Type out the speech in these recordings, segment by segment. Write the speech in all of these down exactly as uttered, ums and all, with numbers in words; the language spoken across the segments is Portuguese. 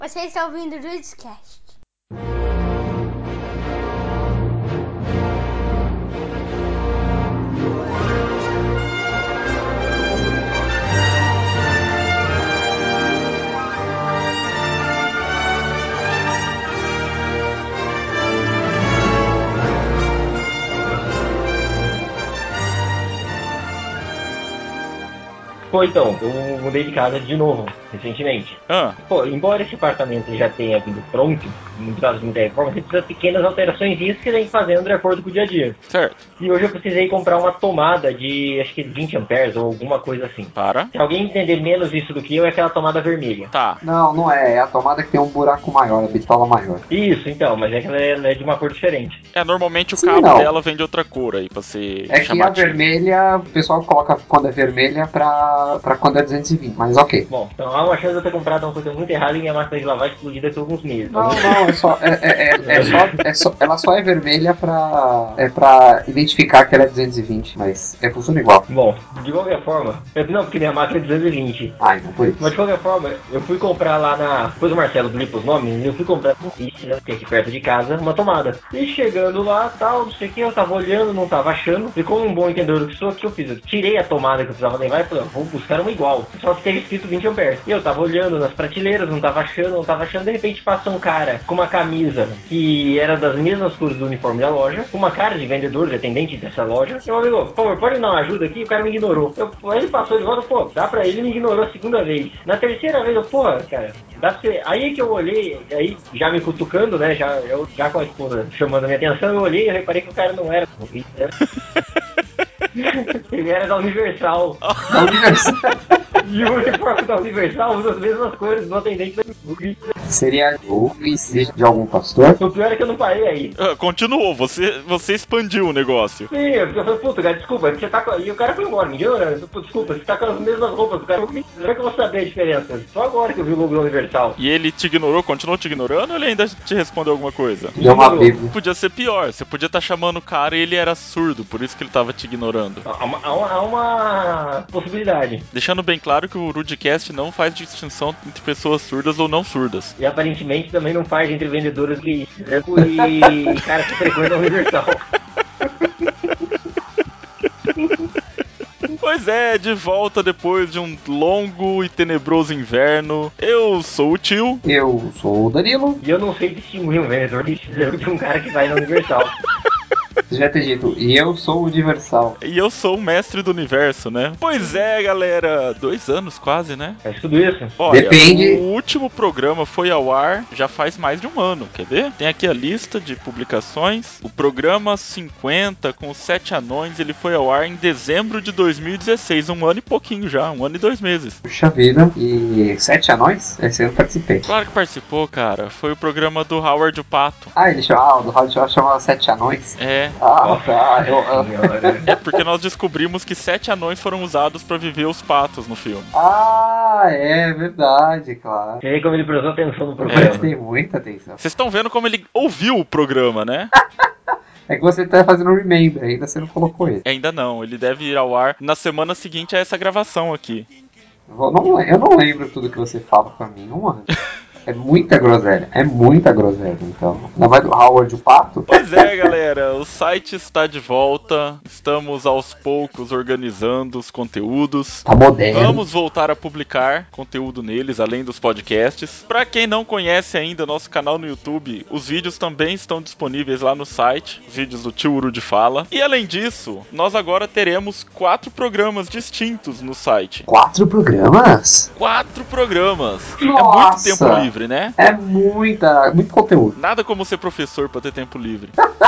Você está ouvindo o Rudescast. Pô, então, eu mudei de casa de novo, recentemente. Ah. Pô, embora esse apartamento já tenha vindo pronto, no caso de muita reforma, você precisa de pequenas alterações que você tem que fazendo de acordo com o dia a dia. Certo. E hoje eu precisei comprar uma tomada de, acho que vinte amperes ou alguma coisa assim. Para. Se alguém entender menos isso do que eu, é aquela tomada vermelha. Tá. Não, não é. É a tomada que tem um buraco maior, a bitola maior. Isso, então, mas é que ela é, ela é de uma cor diferente. É, normalmente o Sim, cabo não. dela vem de outra cor aí, pra ser É que a chamativo. vermelha, o pessoal coloca quando é vermelha pra, pra quando é duzentos e vinte, mas ok. Bom, então há uma chance de eu ter comprado uma coisa muito errada e minha máquina de lavar explodida daqui a alguns meses. Não, não, é só, é, é, é, é só, é só. Ela só é vermelha pra. É pra identificar que ela é duzentos e vinte, mas é, funciona igual. Bom, de qualquer forma, eu, não, porque minha máquina é duzentos e vinte. Ah, então por isso. Mas de qualquer forma, eu fui comprar lá na. Depois o Marcelo blipa os nomes, eu fui comprar no Kiss, né, que é aqui perto de casa, uma tomada. E chegando lá, tal, não sei o que, eu tava olhando, não tava achando. E como um bom entendedor que sou, o que eu fiz? Eu tirei a tomada que eu precisava levar e falei, vou buscar uma igual. Só que teve escrito vinte amperes. E eu tava olhando nas prateleiras, não tava achando, não tava achando. De repente passa um cara com uma camisa que era das mesmas cores do uniforme da loja, com uma cara de vendedor, de atendente dessa loja. E eu amigo, por favor, pode dar uma ajuda aqui? O cara me ignorou. Eu, aí ele passou de volta, pô, dá pra ele, ele me ignorou a segunda vez. Na terceira vez, eu, porra, cara, dá pra você... Aí que eu olhei, aí já me cutucando, né, já, eu, já com a esposa chamando a minha atenção, eu olhei e reparei que o cara não era... Ele era da Universal. Da Universal. E o uniforme da Universal usa as mesmas cores do atendente da Seria o de algum pastor? O pior é que eu não parei aí. Ah, continuou, você, você expandiu o negócio. Sim, eu falei, puta, cara, desculpa, você tá com... E o cara foi embora, me ignorando. Desculpa, você tá com as mesmas roupas do cara. Como é que eu vou saber a diferença? Só agora que eu vi o logo da Universal. E ele te ignorou, continuou te ignorando ou ele ainda te respondeu alguma coisa? Deu uma bíblia. Podia ser pior, você podia estar chamando o cara e ele era surdo, por isso que ele tava te ignorando. Há uma, há uma, há uma possibilidade. Deixando bem claro que o Rudecast não faz distinção entre pessoas surdas ou não surdas. E aparentemente também não faz entre vendedores de e caras que frequentam a Universal. Pois é, de volta depois de um longo e tenebroso inverno. Eu sou o Tio. Eu sou o Danilo. E eu não sei distinguir um vendedor de de um cara que vai na Universal. Você já tem dito, e eu sou o Universal. E eu sou o mestre do universo, né? Pois é, galera. Dois anos quase, né? É tudo isso? Olha, Depende. o último programa foi ao ar já faz mais de um ano, quer ver? Tem aqui a lista de publicações. O programa cinquenta com os Sete Anões, ele foi ao ar em dezembro de dois mil e dezesseis. Um ano e pouquinho já, um ano e dois meses. Puxa vida. E Sete Anões? Esse eu não participei. Claro que participou, cara. Foi o programa do Howard o Pato. Ah, ele chama, ah, o do Rádio chamava Sete Anões? É. Ah, tá. Eu, eu... É porque nós descobrimos que sete anões foram usados pra viver os patos no filme. Ah, é verdade, claro. Você vê como ele prestou atenção no Eu programa. prestei muita atenção. Vocês estão vendo como ele ouviu o programa, né? É que você tá fazendo um remember, ainda você não colocou ele. Ainda não, ele deve ir ao ar na semana seguinte a essa gravação aqui. Eu não, eu não lembro tudo que você fala pra mim, não ando. É muita groselha, é muita groselha, então. Ainda mais do Howard o Pato. Pois é, galera, o site está de volta, estamos aos poucos organizando os conteúdos. Tá moderno. Vamos voltar a publicar conteúdo neles, além dos podcasts. Pra quem não conhece ainda nosso canal no YouTube, os vídeos também estão disponíveis lá no site, os vídeos do Tio Uru de Fala. E além disso, nós agora teremos quatro programas distintos no site. Quatro programas? Quatro programas! Nossa. É muito tempo livre, né? É muita, muito conteúdo. Nada como ser professor pra ter tempo livre.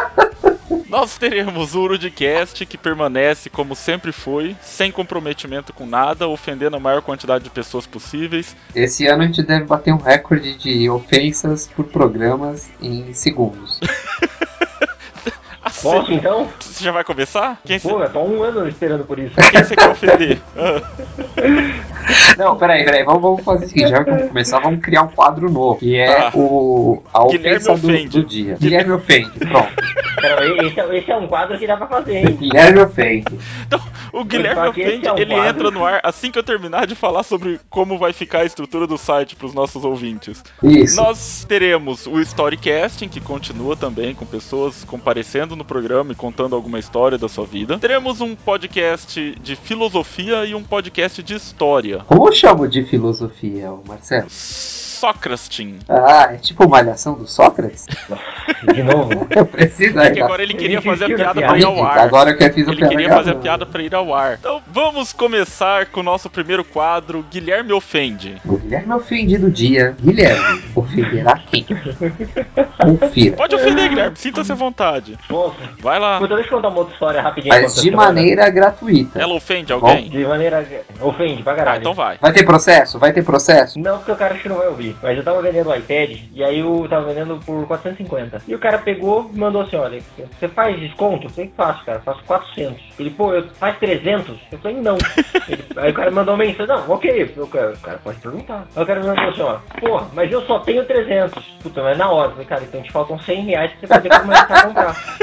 Nós teremos o Urudcast, que permanece como sempre foi, sem comprometimento com nada, ofendendo a maior quantidade de pessoas possíveis. Esse ano a gente deve bater um recorde de ofensas por programas em segundos. As Posso então? Você já vai começar? Quem Pô, eu tô há um ano esperando por isso. Quem você quer ofender? Ah. Não, peraí, peraí, vamos, vamos fazer o seguinte, já que vamos começar, vamos criar um quadro novo, que é Tá. o a Guilherme ofensa do, ofende. do dia. Guilherme ofende, pronto. Cara, esse, é- esse é um quadro que dá pra fazer, hein? Guilherme ofende. Então, o Guilherme falar que esse ofende, é um ele quadro. entra no ar assim que eu terminar de falar sobre como vai ficar a estrutura do site pros nossos ouvintes. Isso. Nós teremos o Storycasting, que continua também com pessoas comparecendo no programa e contando alguma história da sua vida. Teremos um podcast de filosofia e um podcast de história. Como eu chamo de filosofia, o Marcelo? Socrasting. Ah, é tipo malhação do Sócrates? De novo. Eu preciso É ainda. que agora ele queria Ele fazer a insistiu na piada piada. pra ir ao ar. Agora que eu fiz a Ele piada queria fazer a gravando. piada pra ir ao ar. Então vamos começar com o nosso primeiro quadro, Guilherme Ofende. O Guilherme ofendido do dia. Guilherme, ofenderá quem? Confira. Pode ofender, Guilherme, sinta-se à vontade. Posso? Vai lá. Puta, deixa eu contar uma outra história rapidinho. Mas de maneira gratuita. Ela ofende Tá alguém? De maneira... Ofende pra Ah, caralho. então vai. Vai ter processo? Vai ter processo? Não, porque o cara acho que não vai ouvir. Mas eu tava vendendo o iPad, e aí eu tava vendendo por quatrocentos e cinquenta. E o cara pegou e mandou assim, olha, você faz desconto? Eu falei, faço, cara, faço quatrocentos. Ele, pô, eu faz trezentos? Eu falei, não. Ele, aí o cara mandou uma mensagem, não, ok. O cara, o cara pode perguntar. Aí o cara mandou assim, ó, pô, mas eu só tenho trezentos. Puta, mas na hora. Eu falei, cara, então te faltam cem reais pra você poder começar a comprar.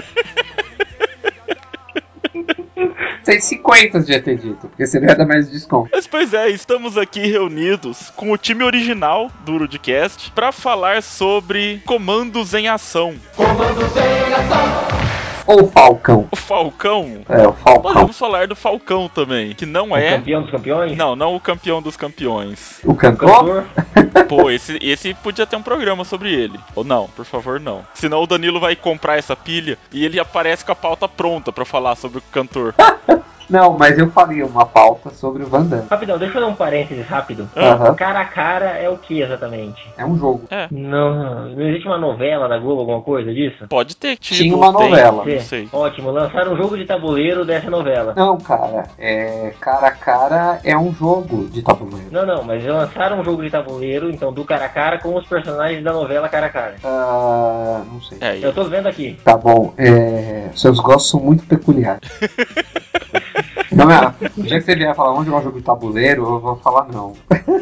cento e cinquenta devia ter dito, porque você não ia dar mais desconto. Mas pois é, estamos aqui reunidos com o time original do Urudcast pra falar sobre comandos em ação. Comandos em ação! Ou Falcão. O Falcão. É, o Falcão. Podemos falar do Falcão também, que não O é... campeão dos campeões? Não, não o campeão dos campeões. O O cantor? cantor? Pô, esse, esse podia ter um programa sobre ele. Ou não, por favor, não. Senão o Danilo vai comprar essa pilha e ele aparece com a pauta pronta pra falar sobre o cantor. Não, mas eu faria uma pauta sobre o Van Damme. Rapidão, deixa eu dar um parênteses rápido. Aham. Cara a cara é o que exatamente? É um jogo. É, Não, não existe uma novela da Globo, alguma coisa disso? pode ter tido. Tinha uma tem, novela. Não sei. Ótimo, lançaram um jogo de tabuleiro dessa novela. Não, cara, é cara a cara é um jogo de tabuleiro. Não, não, mas lançaram um jogo de tabuleiro, então, do cara a cara com os personagens da novela cara a cara. Ah, não sei. É, Eu tô vendo aqui. Tá bom, é... seus gostos são muito peculiares. Não, não, o dia que você vier falar, vamos jogar um jogo de tabuleiro, eu vou falar não.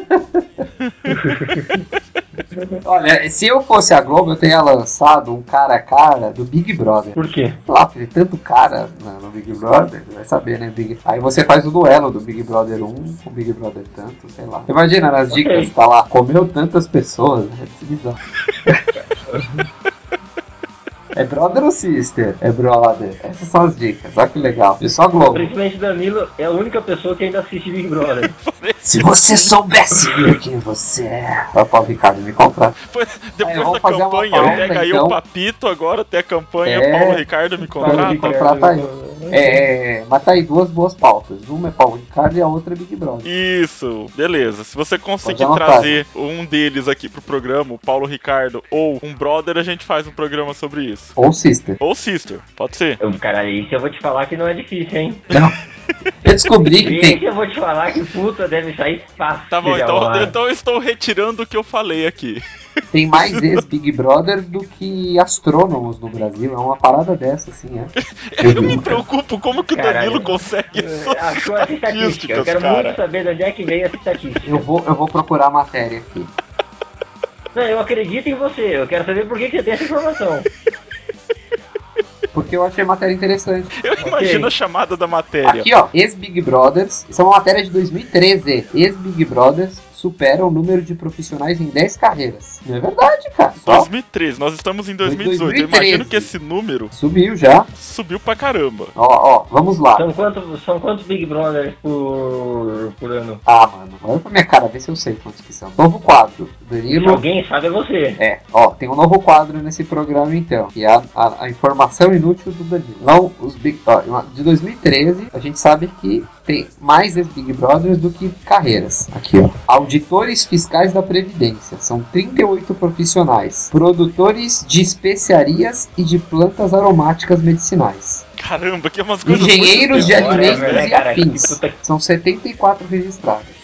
Olha, se eu fosse a Globo, eu teria lançado um cara a cara do Big Brother. Por quê? Sei lá, tem tanto cara no no Big Brother, vai saber, né? Big... Aí você faz o duelo do Big Brother um com o Big Brother tanto, sei lá. Imagina nas Ok. dicas, tá lá, comeu tantas pessoas, né? Que bizarro. É brother ou sister? É brother. Essas são as dicas, olha que legal. E só Globo. Principalmente Danilo é a única pessoa que ainda assiste Big Brother. Se você soubesse ver quem você é. Ó, Paulo Ricardo, me contrata. Depois, depois Aí, vamos da fazer uma campanha, pauta, pega aí então. o Papito, agora tem a campanha É. Paulo Ricardo me Paulo contrata. Ricardo. Contrata aí. É, mas tá aí duas boas pautas. Uma é Paulo Ricardo e a outra é Big Brother. Isso, beleza. Se você conseguir Pode anotar. trazer um deles aqui pro programa, o Paulo Ricardo, ou um brother, a gente faz um programa sobre isso. Ou sister. Ou sister, pode ser. Eu, cara, isso eu vou te falar que não é difícil, hein? Não. Eu descobri que Esse tem. eu vou te falar que puta deve sair fácil. Tá bom, de então, arrumar. então eu estou retirando o que eu falei aqui. Tem mais ex-Big Brother do que astrônomos no Brasil. É uma parada dessa, assim, é. Eu me preocupo como que o Caralho. Danilo consegue essas Achou essa estatística. Eu quero cara. muito saber de onde é que veio essa estatística. Eu vou, eu vou procurar a matéria aqui. Não, eu acredito em você. Eu quero saber por que que você tem essa informação. Porque eu achei a matéria interessante. Eu imagino a chamada da matéria. Aqui, ó, ex-Big Brothers. Isso é uma matéria de dois mil e treze. Ex-Big Brothers supera o número de profissionais em dez carreiras. Não é verdade, cara. Só dois mil e treze, nós estamos em dois mil e dezoito. Eu dois mil e treze. imagino que esse número subiu já. subiu pra caramba. Ó, ó, vamos lá. São quantos, são quantos Big Brothers por, por ano? Ah, mano, olha pra minha cara, vê se eu sei quantos que são. Novo quadro. Se Danilo. alguém sabe é você. É, ó, tem um novo quadro nesse programa então, que é a, a, a informação inútil do Danilo. Então, os Big, ó, de dois mil e treze, a gente sabe que tem mais ex-Big Brothers do que carreiras. Aqui, ó. Auditores fiscais da Previdência, são trinta e oito profissionais. Produtores de especiarias e de plantas aromáticas medicinais. Caramba, que é umas coisas Engenheiros de muito Whatever, alimentos né, e cara? afins, Que puta- são setenta e quatro registrados.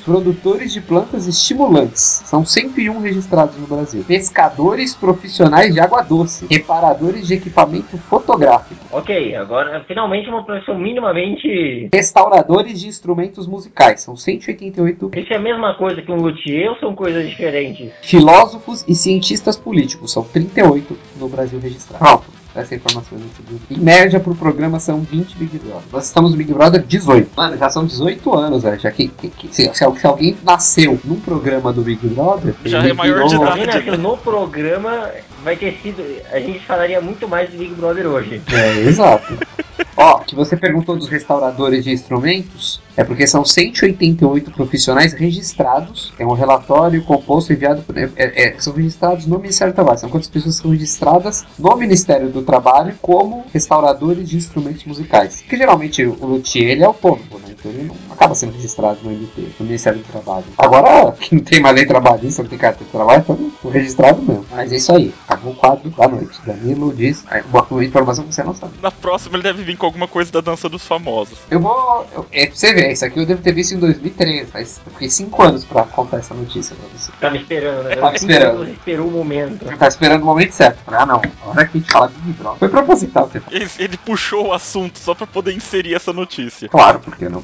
Produtores de plantas estimulantes. São cento e um registrados no Brasil. Pescadores profissionais de água doce. Reparadores de equipamento fotográfico. Ok, agora finalmente uma profissão minimamente... Restauradores de instrumentos musicais. São cento e oitenta e oito. Isso é a mesma coisa que um luthier ou são coisas diferentes? Filósofos e cientistas políticos. São trinta e oito no Brasil registrados. Pronto. Essa informação em média pro programa são vinte Big Brother. Nós estamos no Big Brother dezoito. Mano, já são dezoito anos, velho. Já que, que, que se, se, se alguém nasceu num programa do Big Brother, já é maior de idade. Alguém nasceu no programa, vai ter sido... A gente falaria muito mais do Big Brother hoje. É, exato. Ó, que você perguntou dos restauradores de instrumentos, é porque são cento e oitenta e oito profissionais registrados. É um relatório composto enviado por, é, é, são registrados no Ministério do Trabalho. São quantas pessoas são registradas no Ministério do Trabalho como restauradores de instrumentos musicais. Porque geralmente o luthier ele é autônomo, né? Então ele não acaba sendo registrado no M T, no Ministério do Trabalho. Agora, que não tem mais lei trabalhista, não tem carteira de trabalho, então não registrado mesmo. Mas é isso aí. Acabou o quadro da noite. Danilo diz uma, uma informação que você não sabe. Na próxima ele deve vir com alguma coisa da dança dos famosos. Eu vou... Eu, é pra você ver, isso aqui eu devo ter visto em dois mil e treze, mas eu fiquei cinco anos pra contar essa notícia pra você. Tava esperando, né? Tava esperando. Você esperou o momento. Você tá esperando o momento certo. Ah, não. A hora que a gente fala de Big Brother. Foi proposital. Você... Ele, ele puxou o assunto só pra poder inserir essa notícia. Claro, por que não?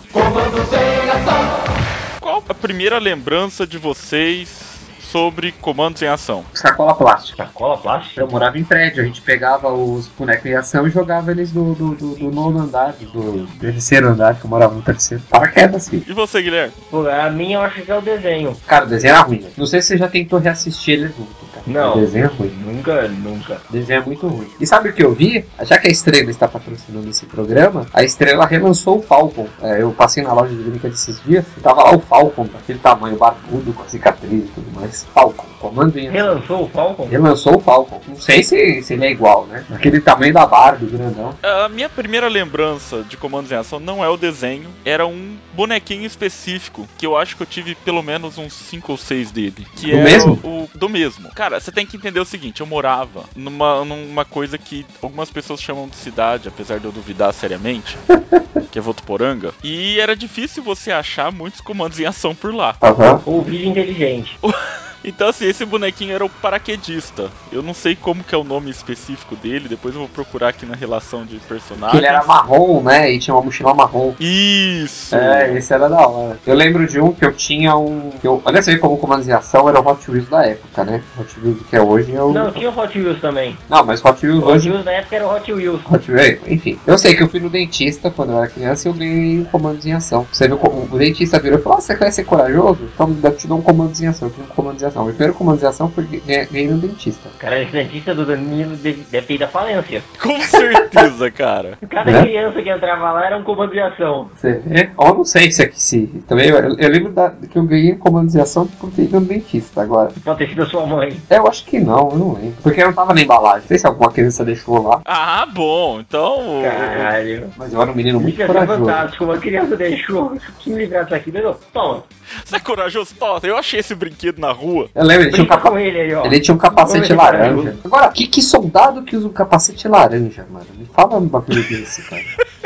Qual a primeira lembrança de vocês sobre comandos em ação? Sacola plástica. Sacola plástica? Eu morava em prédio, a gente pegava os bonecos em ação e jogava eles do, do, do, do nono andar, do terceiro andar, que eu morava no terceiro. Paraquedas, filho. E você, Guilherme? Pô, a minha eu acho que é o desenho. Cara, o desenho era ruim. Não sei se você já tentou reassistir ele junto, cara. Não. O desenho é ruim. Nunca, nunca. O desenho é muito ruim. E sabe o que eu vi? Já que a Estrela está patrocinando esse programa, a Estrela relançou o Falcon. É, eu passei na loja de brinquedos esses dias e tava lá o Falcon, daquele tamanho, barbudo, com a cicatriz e tudo mais. Falcon, comando em ação. Relançou o Falcon? Relançou o Falcon. Não sei se, se ele é igual, né? Aquele tamanho da Barbie, grandão. A minha primeira lembrança de comandos em ação não é o desenho, era um bonequinho específico, que eu acho que eu tive pelo menos uns cinco ou seis dele. Que Do era mesmo? O, o do mesmo. Cara, você tem que entender o seguinte, eu morava numa, numa coisa que algumas pessoas chamam de cidade, apesar de eu duvidar seriamente, que é Votuporanga, e era difícil você achar muitos comandos em ação por lá. Aham. Ou vídeo inteligente. Então assim, esse bonequinho era o paraquedista. Eu não sei como que é o nome específico dele, depois eu vou procurar aqui na relação de personagens. Que ele era marrom, né? E tinha uma mochila marrom. Isso! É, esse era da hora. Eu lembro de um que eu tinha um... Que eu, olha, você vê como comandos em ação era o Hot Wheels da época, né? Hot Wheels que é hoje é o... Não, tinha o Hot Wheels também. Não, mas Hot Wheels O Hot hoje... Wheels na época era o Hot Wheels. Hot Wheels, enfim. Eu sei que eu fui no dentista quando eu era criança e eu ganhei um comandos em ação. Você viu, o, o dentista virou e falou, ah, você quer ser corajoso? Então eu te dou um comandos em ação. Eu tive um comandos em ação. O primeiro comandos em ação foi ganhei no dentista. Cara, esse dentista do Danilo deve, deve ter ido à falência. Com certeza, cara. Cada Né? criança que entrava lá era um comando de ação. Você vê? Ou não sei se aqui se... Também eu, eu lembro da, que eu ganhei comandos de ação por ter ido no dentista agora. Pode ter sido a sua mãe. É, eu acho que não, eu não lembro. Porque não tava na embalagem. Não sei se alguma criança deixou lá. Ah, bom, então... Caralho. Mas eu era um menino muito Isso ia ser corajoso. fantástico. Uma criança deixou. Que me livrar disso aqui, Danilo. Toma. Você é corajoso? Tota, eu achei esse brinquedo na rua. Eu lembro, ele tinha um, Brinca capa... com ele aí, ó. ele tinha um capacete Vamos ver se laranja. corajoso. Agora, que, que soldado que usa um capacete laranja, mano? Me fala um bagulho desse, cara.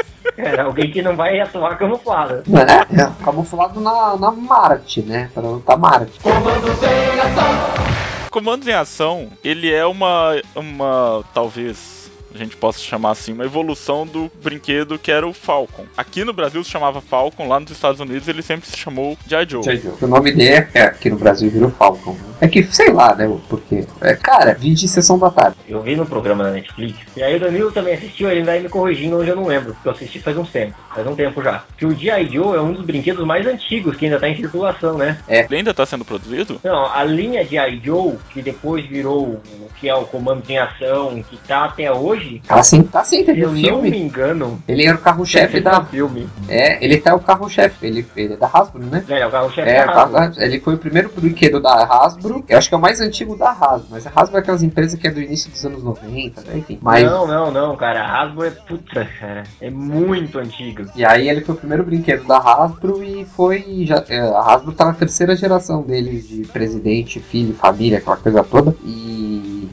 Era alguém que não vai atuar camuflado. Não é? É camuflado na, na Marte, né? Pra lutar Marte. Comandos em ação, ele é uma, uma, talvez, a gente possa chamar assim, uma evolução do brinquedo que era o Falcon. Aqui no Brasil se chamava Falcon, lá nos Estados Unidos ele sempre se chamou G I. Joe. O nome dele é, aqui no Brasil virou Falcon. Né? É que, sei lá, né? Porque, é, cara, vídeo de sessão da tarde. Eu vi no programa da Netflix. E aí o Danilo também assistiu, ele vai me corrigindo onde eu não lembro. Porque eu assisti faz um tempo. Faz um tempo já. Que o G I. Joe é um dos brinquedos mais antigos que ainda tá em circulação, né? Ele ainda tá sendo produzido? Não, a linha G I. Joe, que depois virou o que é o Comando em Ação, que tá até hoje. Tá sim, tá sim, teve Se eu um não filme. me engano, Ele era o carro-chefe teve um da... filme. É, ele tá o carro-chefe. Ele, ele é da Hasbro, né? É, o carro-chefe É, da o Hasbro. carro- ele foi o primeiro brinquedo da Hasbro. Eu acho que é o mais antigo da Hasbro. Mas a Hasbro é aquelas empresas que é do início dos anos noventa, né? Enfim. Mas... Não, não, não, cara. A Hasbro é puta, cara. É muito antigo. E aí ele foi o primeiro brinquedo da Hasbro e foi... Já, é, a Hasbro tá na terceira geração dele de presidente, filho, família, aquela coisa toda. E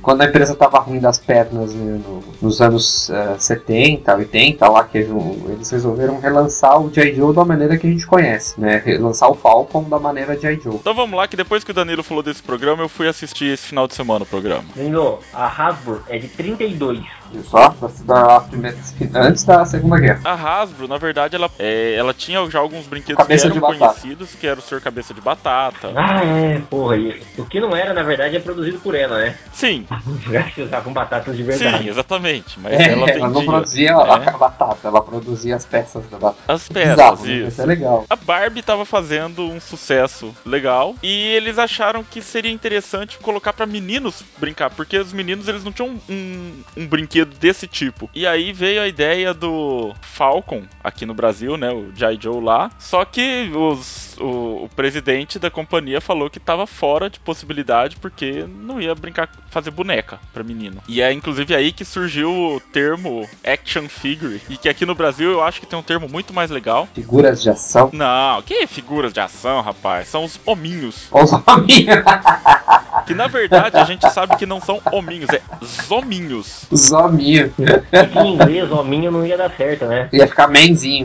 quando a empresa tava ruim das pernas, né, no, nos anos uh, setenta, oitenta, lá que eles resolveram relançar o G I. Joe da maneira que a gente conhece, né? Relançar o Falcon da maneira G I. Joe. Então vamos lá, que depois que o Danilo falou desse programa, eu fui assistir esse final de semana o programa. Danilo, a Hasbro é de trinta e dois. Viu só? Da, da primeira, antes da Segunda Guerra. A Hasbro, na verdade, ela, é, ela tinha já alguns brinquedos Cabeça que de eram batata. conhecidos, que era o Senhor Cabeça de Batata. Ah, é, porra. E o que não era, na verdade, é produzido por ela, né? Sim. Já usavam batatas de verdade. Sim, exatamente. Mas É, ela ela, vendia, não produzia né? a batata, ela produzia as peças da batata. As peças, Bizarro, né? isso. Isso é legal. A Barbie tava fazendo um sucesso legal e eles acharam que seria interessante colocar pra meninos brincar, porque os meninos eles não tinham um, um brinquedo desse tipo. E aí veio a ideia do Falcon aqui no Brasil, né, o G I. Joe lá. Só que os, o, o presidente da companhia falou que tava fora de possibilidade porque não ia brincar, fazer boneca pra menino. E é inclusive aí que surgiu o termo action figure, e que aqui no Brasil eu acho que tem um termo muito mais legal. Figuras de ação. Não, que figuras de ação, rapaz? São os hominhos. Os hominhos. Que na verdade a gente sabe que não são hominhos, é zominhos. Os hominhos. É que em inglês, hominho não ia dar certo, né? Ia ficar menzinho.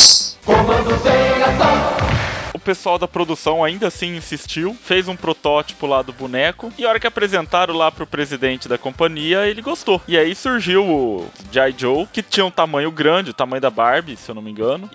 Comando sem ação. O pessoal da produção ainda assim insistiu, fez um protótipo lá do boneco, e a hora que apresentaram lá pro presidente da companhia, ele gostou. E aí surgiu o G I. Joe, que tinha um tamanho grande, o tamanho da Barbie, se eu não me engano.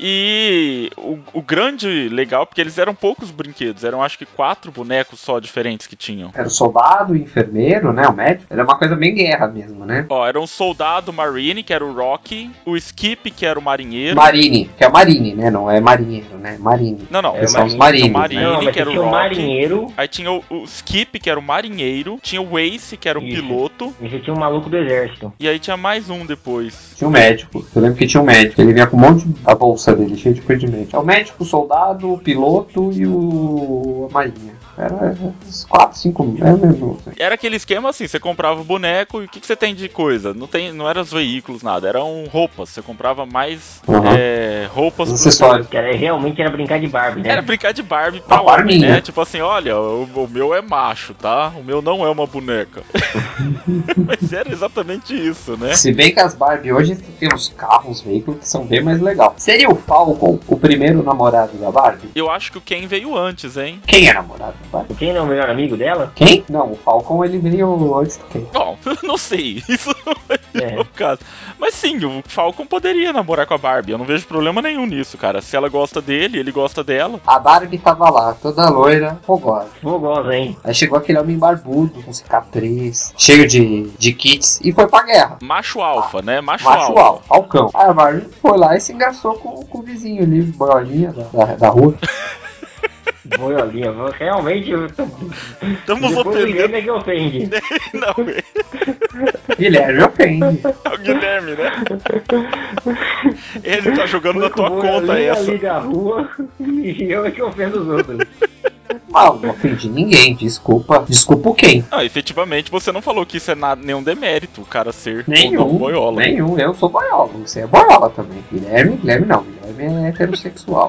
E o, o grande legal, porque eles eram poucos brinquedos, eram acho que quatro bonecos só diferentes que tinham. Era o soldado, o enfermeiro, né, o médico. Era uma coisa bem guerra mesmo, né? Ó, era um soldado Marine, que era o Rocky, o Skip, que era o marinheiro. Marine, que é o Marine, né? Não é marinheiro, né? Marine. Não, não. É, São os Marine, Tinha o marines, Marine, né? Não, mas que era o tinha o Rocky. marinheiro. Aí tinha o, o Skip, que era o marinheiro. Tinha o Ace, que era o Isso. piloto. E você tinha um maluco do exército. E aí tinha mais um depois. Tinha um médico. Eu lembro que tinha um médico. Ele vinha com um monte da bolsa dele, cheio de coisa de médico. É o médico, o soldado, o piloto e o a marinha. Era uns quatro, cinco, é mesmo. Assim. Era aquele esquema assim, você comprava o boneco e o que, que você tem de coisa? Não, tem, não eram os veículos, nada. Eram roupas. Você comprava mais Uhum. é, roupas. Os pro seu- acessórios. Que era, realmente era brincar de Barbie, né? Era brincar de Barbie pra Uma homem, Barbinha. né? Tipo assim, olha, o, o meu é macho, tá? O meu não é uma boneca. Mas era exatamente isso, né? Se bem que as Barbie hoje tem uns carros, uns veículos que são bem mais legais. Seria o Falcon o primeiro namorado da Barbie? Eu acho que o Ken veio antes, hein? Quem é namorado da Barbie? Quem não é o melhor amigo dela? Quem? Não, o Falcon ele veio antes do Ken. Bom, não sei. Isso não é, É. o caso. Mas sim, o Falcon poderia namorar com a Barbie. Eu não vejo problema nenhum nisso, cara. Se ela gosta dele, ele gosta dela. A Barbie tava lá, toda loira, fogosa. Fogosa, hein? Aí chegou aquele homem barbudo, com cicatriz, cheio de, de kits, e foi pra guerra. Macho alfa, né? Macho, Macho alfa. alto, Falcão. Aí a Barbie foi lá e se engraçou com, com o vizinho ali, boiolinha da, da, da rua. Boiolinha, realmente. Eu... Estamos Depois o ofendendo. Guilherme é que ofende. Não, Guilherme ofende. é o Guilherme, né? Ele tá jogando na tua Boiolinha conta essa. ali da rua e eu é que ofendo os outros. Mal, não ofendi ninguém, desculpa. Desculpa o quem? Não, efetivamente você não falou que isso é nada, nenhum demérito, o cara ser ou não Nenhum, boiola. nenhum, eu sou boiola, você é boiola também. Guilherme, Guilherme não, Guilherme é heterossexual.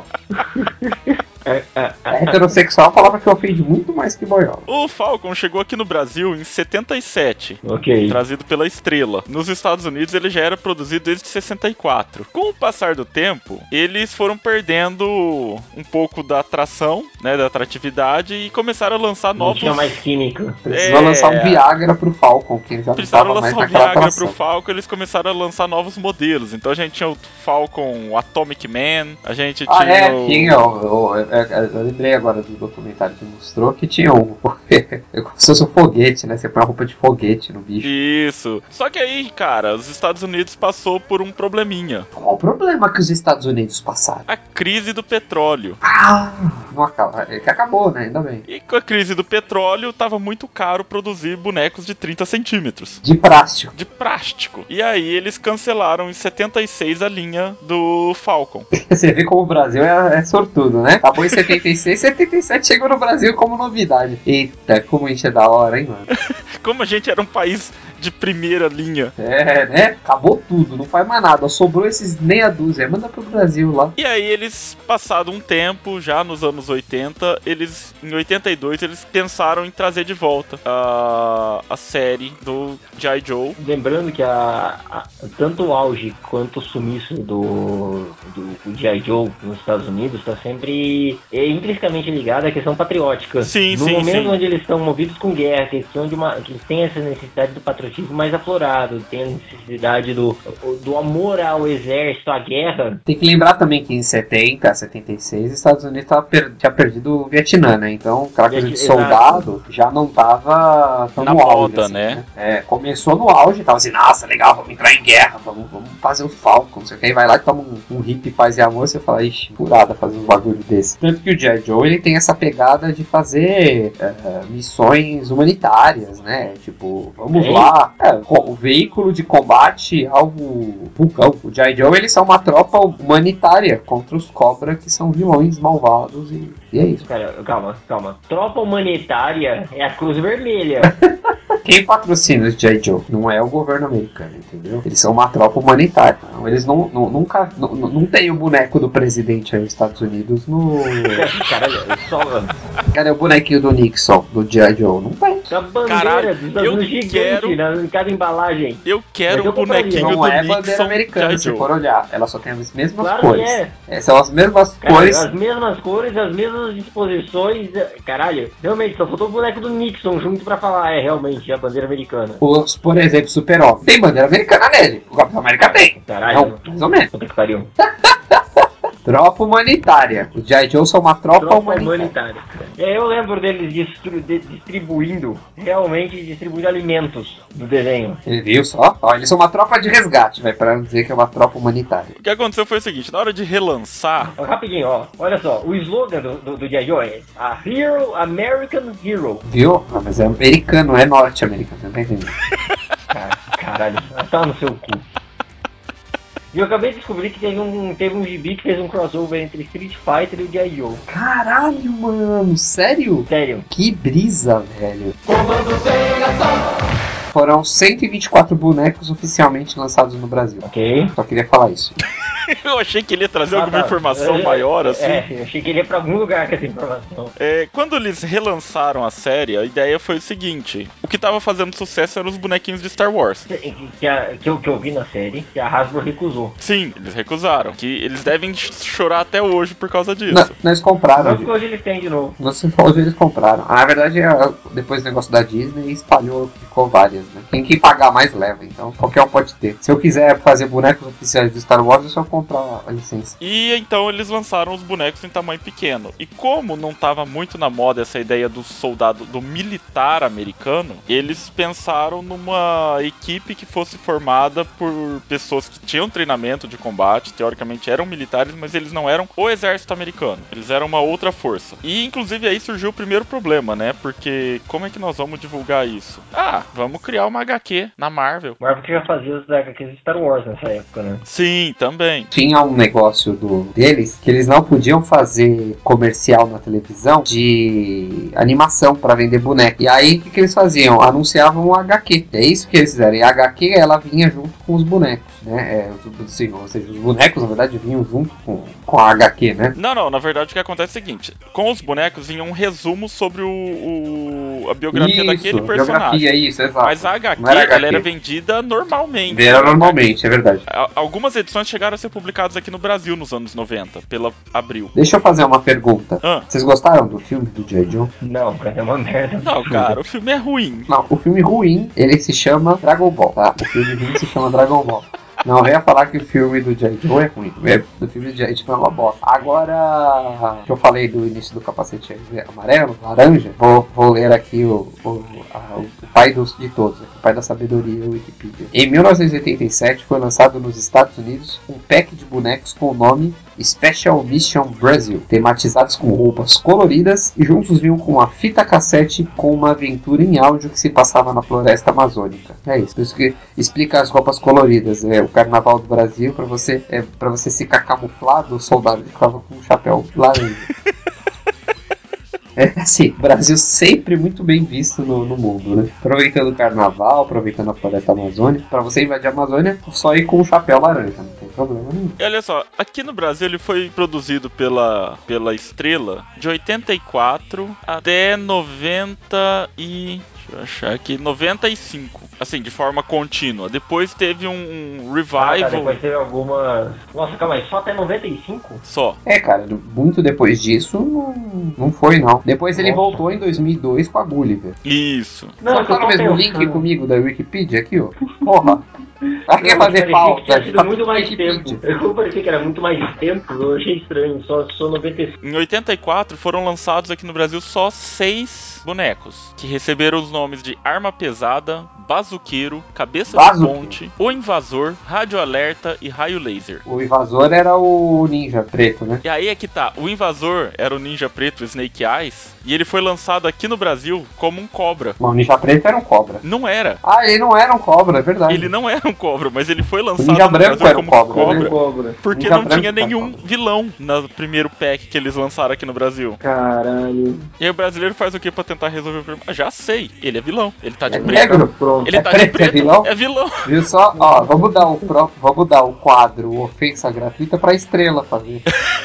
É heterossexual, a palavra que ofende muito mais que boiola. O Falcon chegou aqui no Brasil em setenta e sete. Ok. Trazido pela Estrela. Nos Estados Unidos ele já era produzido desde sessenta e quatro. Com o passar do tempo, eles foram perdendo um pouco da atração, né, da atratividade, e começaram a lançar Não novos... tinha mais química. Precisou É. lançar um Viagra pro Falcon, que já não Precisaram tava mais lançar o naquela Viagra atração. pro Falcon, eles começaram a lançar novos modelos. Então a gente tinha o Falcon o Atomic Man, a gente Ah, tinha é, o... tinha. Eu, eu, eu, eu lembrei agora do documentário que mostrou que tinha um. Como se fosse um foguete, né? Você põe uma roupa de foguete no bicho. Isso. Só que aí, cara, os Estados Unidos passou por um probleminha. Qual o problema que os Estados Unidos passaram? A crise do petróleo. Ah, não acaba. É que acabou, né? Ainda bem. E com a crise do petróleo, tava muito caro produzir bonecos de trinta centímetros. De plástico. De plástico. E aí eles cancelaram em setenta e seis a linha do Falcon. Você vê como o Brasil é, é sortudo, né? Acabou em setenta e seis, setenta e sete chegou no Brasil como novidade. Eita, como a gente é da hora, hein, mano? Como a gente era um país de primeira linha. É, né? Acabou tudo, não faz mais nada. Sobrou esses meia dúzia. Manda pro Brasil lá. E aí eles, passado um tempo, já nos anos oitenta, eles, em oitenta e dois, eles pensaram em trazer de volta a, a série do G I. Joe. Lembrando que a, a, tanto o auge quanto o sumiço do, do, do G I. Joe nos Estados Unidos está sempre é, intrinsecamente ligado à questão patriótica. Sim, no sim, momento sim. onde eles estão movidos com guerra, questão de uma, que eles têm essa necessidade do patriotismo mais aflorado, tem a necessidade do, do amor ao exército, à guerra. Tem que lembrar também que em setenta, setenta e seis, os Estados Unidos tava per- tinha perdido o Vietnã, né? Então, aquela coisa de Exato. soldado já não tava tão Na no auge, moda, assim, né? É, começou no auge, tava assim, nossa, legal, vamos entrar em guerra, vamos, vamos fazer o Falcon, não sei o que. Aí vai lá e toma um, um hippie paz e amor, você fala, ixi, furada fazer um bagulho desse. Tanto que o G I. Joe, ele tem essa pegada de fazer é, missões humanitárias, né? Tipo, vamos Ei. lá, é, o veículo de combate ao vulcão. O G I. Joe, eles são uma tropa humanitária contra os Cobra, que são vilões malvados, e, e é isso. Cara, calma, calma. Tropa humanitária é a Cruz Vermelha. Quem patrocina os G I. Joe? Não é o governo americano, entendeu? Eles são uma tropa humanitária. Não, eles não, não, nunca, não, não tem o boneco do presidente aí dos Estados Unidos no... Caralho, só Cadê o bonequinho do Nixon, do G I. Joe? Não tem. a bandeira Caralho, dos Estados eu Unidos gigante quero- na, em cada embalagem. Eu quero Mas eu um bonequinho compraria. Não do é Nixon bandeira americana, G I. se Joe. for olhar. Ela só tem as mesmas Claro cores. que é. É, são as mesmas Cara, cores. as mesmas cores, as mesmas disposições. Caralho, realmente, só faltou o boneco do Nixon junto pra falar, é realmente a bandeira americana. Os, por exemplo, Super-Homem. Tem bandeira americana nele. O Capitão América tem. Caralho, Não, mais ou menos. puta que pariu. Tropa humanitária. Os G I. Joe são uma tropa, Tropa humanitária. humanitária. É, eu lembro deles distru- de- distribuindo, realmente distribuindo alimentos no desenho. Ele viu só? Ó, eles são uma tropa de resgate, vai para dizer que é uma tropa humanitária. O que aconteceu foi o seguinte, na hora de relançar, Ó, rapidinho, ó, olha só, o slogan do, do, do G I. Joe é a Hero, American Hero. Viu? Ah, mas é americano, não é norte-americano, você não tá entendendo? Cara, caralho, tá no seu cu. E eu acabei de descobrir que teve um, teve um gibi que fez um crossover entre Street Fighter e o G I. Joe. Caralho, mano, sério? Sério. Que brisa, velho. Comando sem ação. Foram cento e vinte e quatro bonecos oficialmente lançados no Brasil. Ok. Só queria falar isso. eu achei que ele ia trazer Ah, alguma tá. informação É, maior, assim. É, eu achei que ele ia pra algum lugar com essa informação. É, quando eles relançaram a série, a ideia foi o seguinte: o que tava fazendo sucesso eram os bonequinhos de Star Wars. Que, que, a- que eu, que eu vi na série, que a Hasbro recusou. Sim, eles recusaram. Que eles devem chorar até hoje por causa disso. Não, nós compraram. Mas que hoje eles têm de novo. Você falou que eles compraram. Ah, na verdade, é, depois do negócio da Disney, espalhou, ficou várias, né? Quem que pagar mais leva, então qualquer um pode ter. Se eu quiser fazer bonecos oficiais de Star Wars, é só comprar a licença. E então eles lançaram os bonecos em tamanho pequeno. E como não tava muito na moda essa ideia do soldado, do militar americano, eles pensaram numa equipe que fosse formada por pessoas que tinham treinamento de combate, teoricamente eram militares, mas eles não eram o exército americano. Eles eram uma outra força. E inclusive aí surgiu o primeiro problema, né? Porque como é que nós vamos divulgar isso? Ah, vamos criar uma H Q na Marvel. Marvel que já fazia os H Qs de Star Wars nessa época, né? Sim, também. Tinha um negócio do, deles que eles não podiam fazer comercial na televisão de animação para vender boneco. E aí o que, que eles faziam? Anunciavam o H Q. É isso que eles fizeram. E a H Q ela vinha junto com os bonecos, né? É, assim, ou seja, os bonecos na verdade vinham junto com, com a H Q, né? Não, não, na verdade o que acontece é o seguinte: com os bonecos vinha um resumo sobre o, o- a biografia Isso, daquele personagem. biografia, isso, exato. Mas a H Q, Não era H Q. ela era vendida normalmente. Era normalmente, é verdade. A- Algumas edições chegaram a ser publicadas aqui no Brasil nos anos noventa, pela Abril. Deixa eu fazer uma pergunta. Ah. Vocês gostaram do filme do G I. Joe? Não, cara, é uma merda. Não, cara, o filme é ruim. Não, o filme ruim, ele se chama Dragon Ball, tá? O filme ruim se chama Dragon Ball. Não venha falar que o filme do G I. Joe é ruim. O filme do G I. Joe é uma bosta. Agora, que eu falei do início do capacete amarelo, laranja, vou, vou ler aqui o, o, a, o pai dos, de todos, o pai da sabedoria, o Wikipedia. Em mil novecentos e oitenta e sete foi lançado nos Estados Unidos um pack de bonecos com o nome Special Mission Brazil, tematizados com roupas coloridas e juntos vinham com uma fita cassete com uma aventura em áudio que se passava na floresta amazônica. É isso, por isso que explica as roupas coloridas. É o Carnaval do Brasil, para você, é, pra você ficar camuflado, o soldado ficava com um chapéu laranja. É assim, Brasil sempre muito bem visto no, no mundo, né? Aproveitando o carnaval, aproveitando a floresta amazônica. Pra você invadir a Amazônia, só ir com o chapéu laranja, não tem problema nenhum. E olha só, aqui no Brasil ele foi produzido pela, pela Estrela de oitenta e quatro até noventa e... Deixa eu achar aqui, noventa e cinco, assim, de forma contínua. Depois teve um, um revival. Ah, tá, depois teve algumas... Nossa, calma aí, só até noventa e cinco? Só. É, cara, muito depois disso, não, não foi, não. Depois ele Nossa. voltou em dois mil e dois com a Gulliver. Isso. Não, Só é que eu fala o tô mesmo pensando. link comigo da Wikipedia aqui, ó. Porra. Pra que Não, fazer parecia pauta? que tinha sido Tá muito tudo mais Wikipedia. tempo. Eu parecia que era muito mais tempo, eu achei estranho, só, só noventa e cinco. Em oitenta e quatro foram lançados aqui no Brasil só seis bonecos, que receberam os nomes de Arma Pesada, Bazuqueiro, Cabeça de Bazuqueiro. Ponte, O Invasor, Rádio Alerta e Raio Laser. O invasor era o ninja preto, né? E aí é que tá, o Invasor era o Ninja Preto Snake Eyes, e ele foi lançado aqui no Brasil como um cobra. Mas o ninja preto era um cobra. Não era. Ah, ele não era um cobra, é verdade. Ele não era um cobra, mas ele foi lançado Ninja no branco Brasil era um como cobra, cobra, né? Cobra. porque Ninja não branco tinha era nenhum cobra. vilão no primeiro pack que eles lançaram aqui no Brasil. Caralho. E aí o brasileiro faz o que pra tentar resolver o problema? Ah, já sei, ele é vilão. Ele tá de É preto. negro? Pronto. Ele É tá preto, de preto. é vilão? É vilão. Viu só? Ó, vamos dar o, pro... vamos dar o quadro Ofensa Gratuita pra Estrela fazer.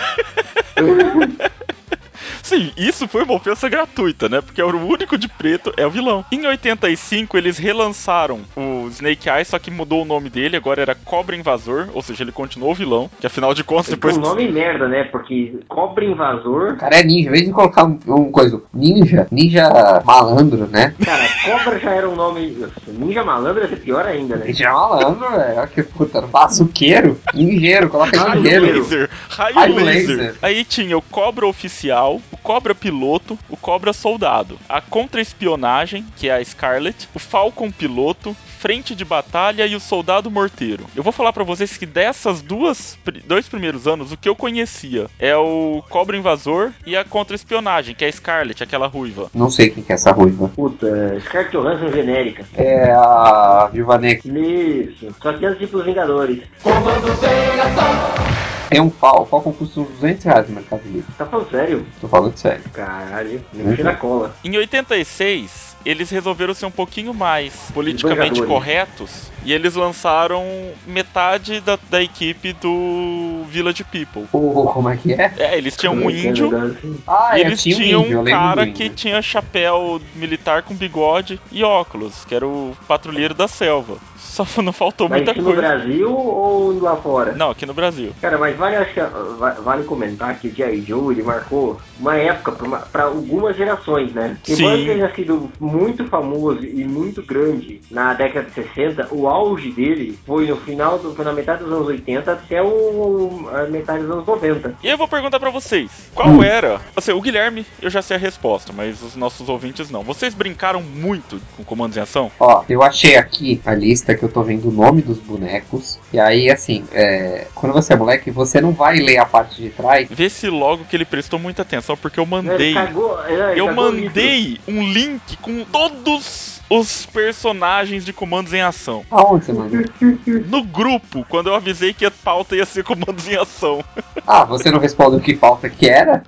Sim, isso foi uma ofensa gratuita, né? Porque o único de preto é o vilão. Em oitenta e cinco, eles relançaram o Snake Eyes, só que mudou o nome dele, agora era Cobra Invasor, ou seja, ele continuou vilão, que afinal de contas, depois... Um nome merda, né? Porque Cobra Invasor... O cara é ninja, em vez de colocar um, um coisa, ninja, ninja malandro, né? Cara, Cobra já era um nome... Ninja Malandro ia ser pior ainda, né? Ninja malandro, velho. Olha que puta, bazuqueiro, ninjeiro, coloca Raio ninjeiro. laser, raio, Raio laser. laser. Aí tinha o Cobra Oficial, o Cobra Piloto, o Cobra Soldado, a Contra-Espionagem, que é a Scarlet, o Falcon Piloto, Frente de Batalha e o Soldado Morteiro. Eu vou falar pra vocês que dessas duas, dois primeiros anos, o que eu conhecia é o Cobra Invasor e a Contra-Espionagem, que é a Scarlet, aquela ruiva. Não sei quem que é essa ruiva. Puta, Scarlett Johansson genérica. É a Viúva Negra. Isso. Só que antes de ir pros Vingadores. Comando sem ação. Tem um Falcon, o Falcon custa uns duzentos reais no Mercado Livre. Tá falando sério? Tô falando sério. Caralho, nem tira cola. Em oitenta e seis, eles resolveram ser um pouquinho mais politicamente Vingadores. corretos e eles lançaram metade da, da equipe do Village People. O, como é que é? É, eles tinham um Como é que é o índio negócio? Ah, e é, eles tinha um tinham índio, eu um lembro do cara índio. que tinha chapéu militar com bigode e óculos, que era o patrulheiro da selva. Só não faltou Mas muita isso no coisa. Brasil ou lá fora? Não, aqui no Brasil. Cara, mas vale, acho que, va- vale comentar que o G I. Joe ele marcou uma época para algumas gerações, né? Sim. Embora ele tenha sido muito famoso e muito grande na década de sessenta, o auge dele foi no final, do, foi na metade dos anos oitenta até o, a metade dos anos noventa. E eu vou perguntar pra vocês, qual era... Assim, o Guilherme, eu já sei a resposta, mas os nossos ouvintes não. Vocês brincaram muito com comandos em ação? Ó, eu achei aqui a lista que eu tô vendo o nome dos bonecos. E aí, assim, é, quando você é moleque, você não vai ler a parte de trás. Vê se logo que ele prestou muita atenção, porque eu Ele mandei... cagou, ele Eu cagou mandei um link com todos os personagens de comandos em ação. Aonde você mandou? No grupo, quando eu avisei que a pauta ia ser comandos em ação. Ah, você não respondeu o que falta que era?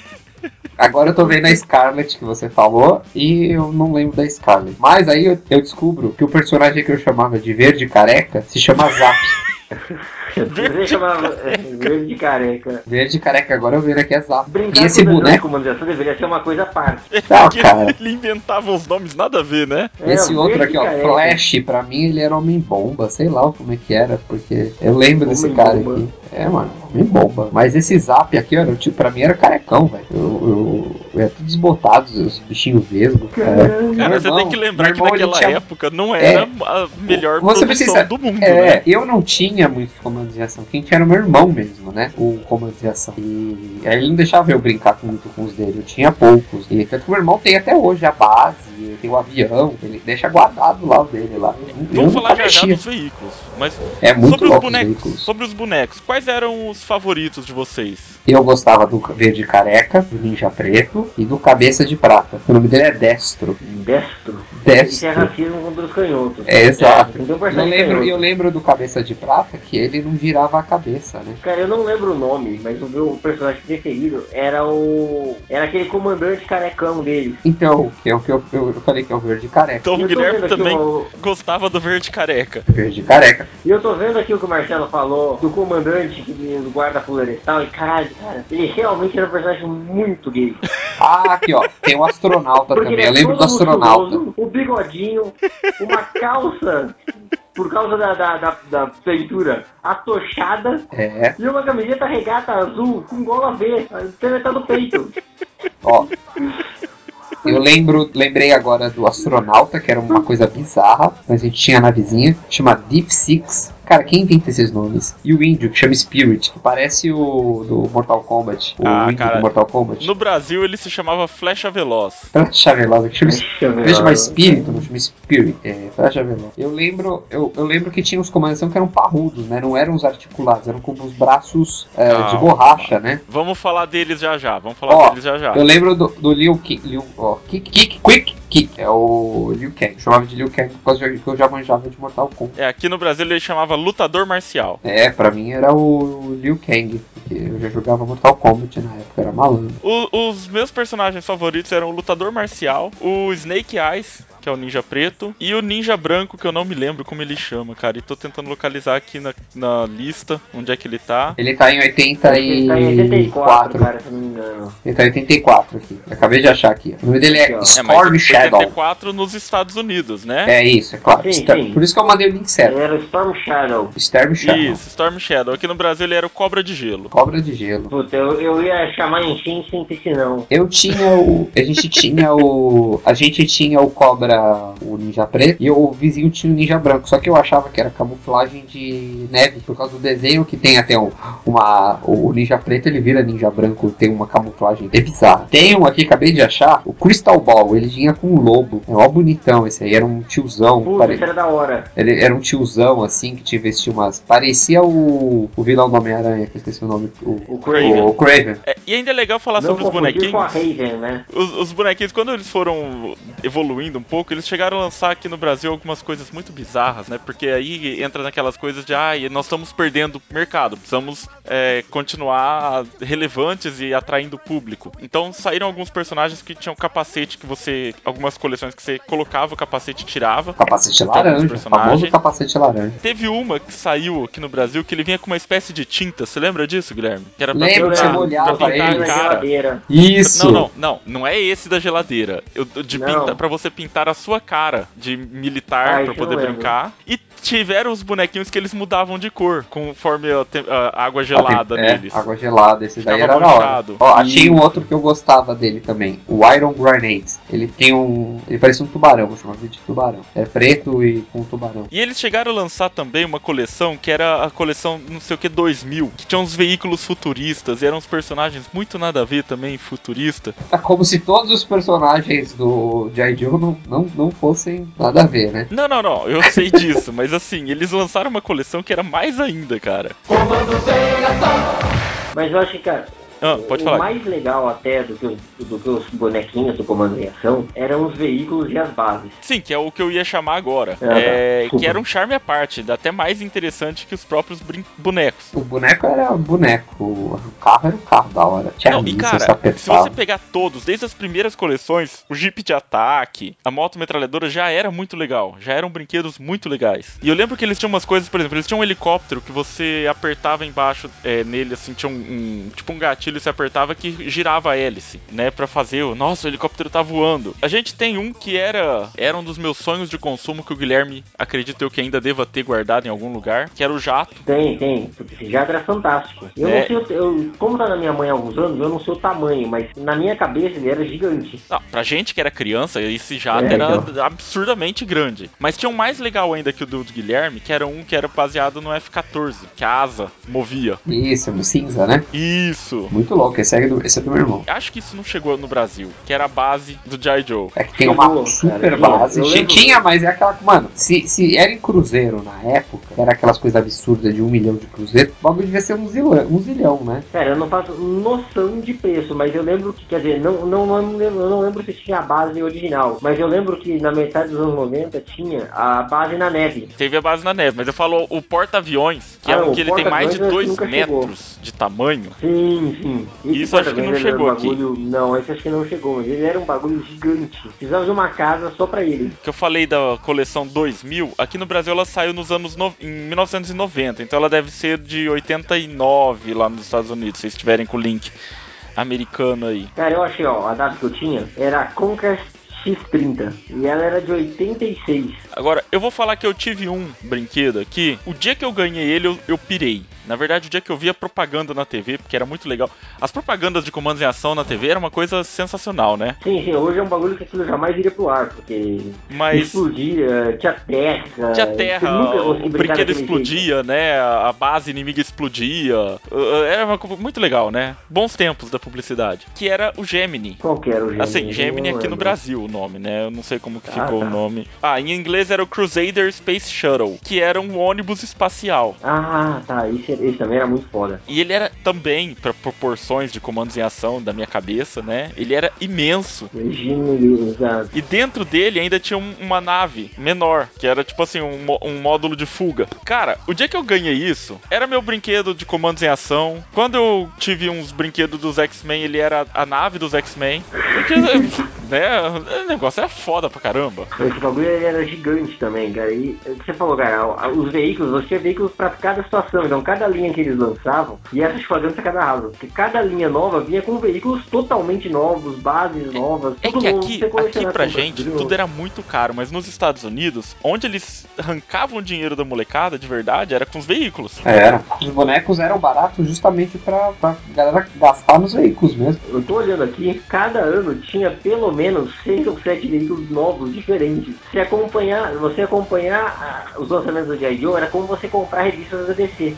Agora eu tô vendo a Scarlet que você falou e eu não lembro da Scarlet. Mas aí eu, eu descubro que o personagem que eu chamava de Verde Careca se chama Zap. Você chamava é, verde careca. Verde Careca, agora eu vejo aqui é Zap. Brincar E esse com o boneco... comandização deveria ser uma coisa à parte. Não, Porque cara. ele inventava uns nomes nada a ver, né? É, Esse o outro verde aqui, ó, careca. Flash, pra mim ele era Homem-Bomba, sei lá como é que era, porque eu lembro desse Homem-Bomba. cara aqui. É, mano, Homem-Bomba. Mas esse Zap aqui, ó, tipo, pra mim era carecão, velho. Eu, eu, eu era tudo desbotado, os bichinhos vesgos. É. Cara, Meu você irmão- tem que lembrar meu que irmão, ele naquela tinha- época não era É. a melhor Você produção precisa- do mundo, É, né? eu não tinha muitos comandos de ação. Quem tinha era o meu irmão mesmo, né? O comando de ação. E aí ele não deixava eu brincar muito com os dele. Eu tinha poucos. E tanto que o meu irmão tem até hoje a base, tem o avião. Ele deixa guardado lá o dele lá. Eu, eu Vamos falar nunca já já mexia. dos veículos. Mas É muito sobre os louco os bonecos, veículos. sobre os bonecos, quais eram os favoritos de vocês? Eu gostava do verde careca, do ninja preto e do cabeça de prata. O nome dele é Destro. Destro? Destro. Isso é racismo contra os canhotos. É, exato. É, não tem um eu, personagem lembro, canhoto. eu lembro do cabeça de prata que ele não girava a cabeça, né? Cara, eu não lembro o nome, mas o meu personagem preferido era o... Era aquele comandante carecão dele. Então, que é o que eu, eu, eu falei que é o verde careca. Então Eu o tô Guilherme vendo aqui também o- gostava do verde careca. Verde careca. E eu tô vendo aqui o que o Marcelo falou do comandante que- do guarda florestal e caralho, cara, ele realmente era um personagem muito gay. Ah, aqui ó, tem o astronauta Porque ele também. Eu é lembro do todo astronauta. musculoso, o bigodinho, uma calça por causa da, da, da, da feitura atochada É, e uma camiseta regata azul com gola V, até metade do peito. ó. Eu lembro, lembrei agora do astronauta, que era uma coisa bizarra, mas a gente tinha a navezinha, chama Deep Six. Cara, quem inventa esses nomes? E o índio, que chama Spirit, que parece o do Mortal Kombat. O Ah, índio cara, do Mortal Kombat. No Brasil ele se chamava Flecha Veloz. Flecha Veloz, que chama Flecha Em vez de chamar Veloz. Espírito, não chama Spirit, é Flecha Veloz. Eu lembro, eu, eu lembro que tinha os comandos que eram parrudos, né? Não eram os articulados, eram com os braços é, de Calma. borracha, né? Vamos falar deles já já, vamos falar Ó, deles já já. eu lembro do, do Liu Kick, Liu, ó, Kick, Kick, Quick, Kick, é o Liu Kang. Eu chamava de Liu Kang por causa que eu já manjava de Mortal Kombat. É, aqui no Brasil ele chamava Lutador Marcial. É, pra mim era o Liu Kang, porque eu já jogava Mortal Kombat na época, era malandro. O- os meus personagens favoritos eram o Lutador Marcial, o Snake Eyes, que é o ninja preto, e o ninja branco, que eu não me lembro como ele chama, cara. E tô tentando localizar aqui na, na lista onde é que ele tá. Ele tá em oitenta Acho que ele tá em oitenta e e quatro, quatro. cara, se não me engano. Ele tá em oitenta e quatro aqui. Eu acabei de achar aqui. O nome dele é Aqui, ó. É, Storm mas Shadow. oitenta e quatro nos Estados Unidos, né? É isso, é claro. Sim, Star- sim. Por isso que eu mandei o link certo. Ele era o Storm Shadow. Storm Shadow. Isso, Storm Shadow. Aqui no Brasil ele era o Cobra de Gelo. Cobra de gelo. Puta, eu, eu ia chamar em Shin sem esse não. Eu tinha o. A gente tinha o. A gente tinha o Cobra, o Ninja Preto, e o vizinho tinha o Ninja Branco. Só que eu achava que era camuflagem de neve, por causa do desenho que tem até um, uma. O Ninja Preto ele vira Ninja Branco, tem uma camuflagem. É bizarro. Tem um aqui, acabei de achar, o Crystal Ball. Ele vinha com um lobo. É ó bonitão esse aí. Era um tiozão. Puta, pare- isso era da hora. Ele era um tiozão assim que te vestia umas. Parecia o. O vilão do Homem-Aranha, que eu esqueci o nome. O, O Craven. o Craven. É, e ainda é legal falar Não sobre os confundir com a bonequinhos. Raven, né? Os, os bonequinhos, quando eles foram evoluindo um pouco, eles chegaram a lançar aqui no Brasil algumas coisas muito bizarras, né? Porque aí entra naquelas coisas de, ah, nós estamos perdendo mercado, precisamos é, continuar relevantes e atraindo público. Então saíram alguns personagens que tinham capacete que você, algumas coleções que você colocava o capacete e tirava. Capacete Então, alguns laranja. personagens. Famoso capacete laranja. Teve uma que saiu aqui no Brasil que ele vinha com uma espécie de tinta, você lembra disso, Guilherme? Que era pra Lembro, pintar, você lembro, molhava pra pintar ele. a na cara. geladeira. Isso! Não, não, não, não é esse da geladeira. Eu, de Não. pinta, pra você pintar a sua cara de militar Ah, pra isso eu poder não lembro. brincar. E tiveram os bonequinhos que eles mudavam de cor conforme a, te- a água gelada é, neles. água gelada, esse daí Ficava era da hora. manchado. Ó, achei um outro que eu gostava dele também, o Iron Grenade. Ele tem um. Ele parece um tubarão, eu chamava de tubarão. É preto e com um tubarão. E eles chegaram a lançar também uma coleção que era a coleção não sei o que dois mil, que tinha uns veículos futuristas e eram uns personagens muito nada a ver também, futurista. Tá como se todos os personagens do G I. Joe não, não, não fossem nada a ver, né? Não, não, não, eu sei disso, mas assim, eles lançaram uma coleção que era mais ainda, cara. Comando sem ação. Mas eu acho que, cara, Ah, pode o falar. mais legal até do que, os, do que os bonequinhos do Comando em Ação eram os veículos e as bases. Sim, que é o que eu ia chamar agora. Ah, tá. É, Desculpa. que era um charme à parte, até mais interessante que os próprios brin- bonecos. O boneco era boneco, o carro era um carro da hora. Tinha Não, e míssil, cara, se se apertava. você pegar todos, desde as primeiras coleções, o Jeep de ataque, a moto metralhadora já era muito legal, já eram brinquedos muito legais. E eu lembro que eles tinham umas coisas, por exemplo, eles tinham um helicóptero que você apertava embaixo é, nele, assim, tinha um, um tipo um gatilho, você apertava que girava a hélice, né, pra fazer o, nossa, o helicóptero tá voando. A gente tem um que era, era um dos meus sonhos de consumo que o Guilherme, acredito eu que ainda deva ter guardado em algum lugar, que era o jato. Tem, tem. Porque esse jato era fantástico. Eu É. não sei, o- eu, como tá na minha mãe há alguns anos, eu não sei o tamanho, mas na minha cabeça ele era gigante. Não, pra gente que era criança, esse jato É, era então. absurdamente grande. Mas tinha um mais legal ainda que o do Guilherme, que era um que era baseado no F quatorze, que a asa movia. Isso, no cinza, né? Isso! muito louco. Esse é do, esse é do meu irmão. Acho que isso não chegou no Brasil, que era a base do G I. Joe. É que tem Chegou, uma super cara, base. eu lembro- Tinha, mas é aquela. Mano, se, se era em cruzeiro na época, que era aquelas coisas absurdas de um milhão de cruzeiro, o bagulho devia ser um zilhão, um zilhão, né? Cara, eu não faço noção de preço, mas eu lembro que, quer dizer, não, não, não, lembro, eu não lembro se tinha a base original, mas eu lembro que na metade dos anos noventa tinha a base na neve. Teve a base na neve, mas eu falo o porta-aviões, que Ah, é um não, que o ele tem mais de porta-aviões dois nunca chegou. metros de tamanho. Sim, sim. Esse Isso acho que não porta-aviões era chegou um bagulho, não, esse acho que não chegou, mas ele era um bagulho gigante. Precisava de uma casa só pra ele. Que eu falei da coleção dois mil, aqui no Brasil ela saiu nos anos no... em mil novecentos e noventa, então ela deve ser de oitenta e nove lá nos Estados Unidos, se vocês estiverem com o link americano aí. Cara, eu achei, ó, a data que eu tinha era a Conquest X trinta e ela era de oitenta e seis. Agora, eu vou falar que eu tive um brinquedo aqui, o dia que eu ganhei ele eu, eu pirei. Na verdade, o dia que eu vi a propaganda na T V, porque era muito legal. As propagandas de comandos em ação na T V era uma coisa sensacional, né? Sim, sim, hoje é um bagulho que aquilo jamais iria pro ar, porque Mas explodia, tinha terra. tinha você terra, nunca ia o conseguir brincar brinquedo daquele explodia, jeito. né? A base inimiga explodia. Uh, Era uma coisa muito legal, né? Bons tempos da publicidade. Que era o Gemini. Qual que era o Gemini? Assim, Gemini Eu não aqui no lembro. Brasil o nome, né? Eu não sei como que Ah, ficou tá. o nome. Ah, em inglês era o Crusader Space Shuttle, que era um ônibus espacial. Ah, tá, esse, esse também era muito foda. E ele era também, para proporções de comandos em ação da minha cabeça, né? Ele era imenso. Gemini, exato. E dentro dele ainda tinha um- uma nave menor, que era tipo assim, um, mo- um módulo de fuga. Cara, o dia que eu ganhei isso, era meu brinquedo de comandos em ação. Quando eu tive uns brinquedos dos X-Men, ele era a nave dos X-Men. Porque, né, o negócio era foda pra caramba. Esse bagulho ele era gigante também, cara. E o que você falou, cara, os veículos, você tinha veículos pra cada situação. Então, cada linha que eles lançavam, ia se esquadrão cada raso. Porque cada linha nova vinha com veículos totalmente novos, bases novas, É tudo que novo, aqui, você aqui colecionar pra tudo, gente, tudo novo. tudo era muito caro, mas nos Estados Unidos, onde eles arrancavam o dinheiro da molecada, de verdade, era com os veículos. Era. Os bonecos eram baratos justamente pra, pra galera gastar nos veículos mesmo. Eu tô olhando aqui, cada ano tinha pelo menos seis ou sete veículos novos, diferentes. Se acompanhar, você acompanhar ah, os lançamentos do G I. Joe, era como você comprar revistas da D C.